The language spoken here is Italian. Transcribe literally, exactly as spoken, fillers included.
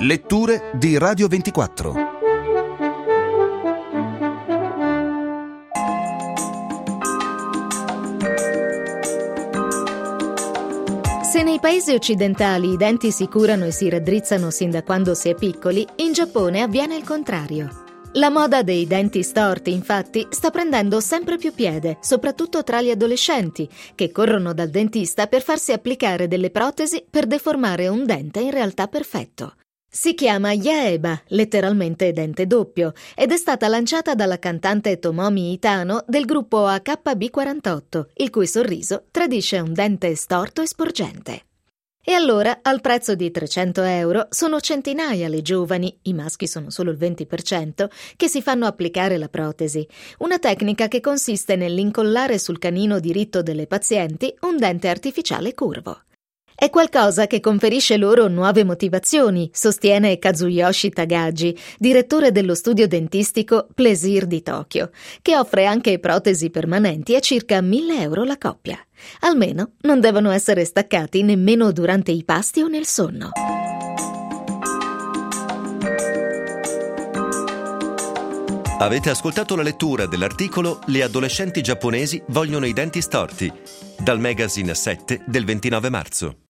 Letture di Radio ventiquattro. Se nei paesi occidentali i denti si curano e si raddrizzano sin da quando si è piccoli, in Giappone avviene il contrario. La moda dei denti storti, infatti, sta prendendo sempre più piede, soprattutto tra gli adolescenti, che corrono dal dentista per farsi applicare delle protesi per deformare un dente in realtà perfetto. Si chiama Yaeba, letteralmente dente doppio, ed è stata lanciata dalla cantante Tomomi Itano del gruppo A K B quarantotto, il cui sorriso tradisce un dente storto e sporgente. E allora, al prezzo di trecento euro, sono centinaia le giovani, i maschi sono solo il venti per cento, che si fanno applicare la protesi, una tecnica che consiste nell'incollare sul canino diritto delle pazienti un dente artificiale curvo. È qualcosa che conferisce loro nuove motivazioni, sostiene Kazuyoshi Tagagi, direttore dello studio dentistico Plaisir di Tokyo, che offre anche protesi permanenti a circa mille euro la coppia. Almeno non devono essere staccati nemmeno durante i pasti o nel sonno. Avete ascoltato la lettura dell'articolo Le adolescenti giapponesi vogliono i denti storti, dal magazine sette del ventinove marzo.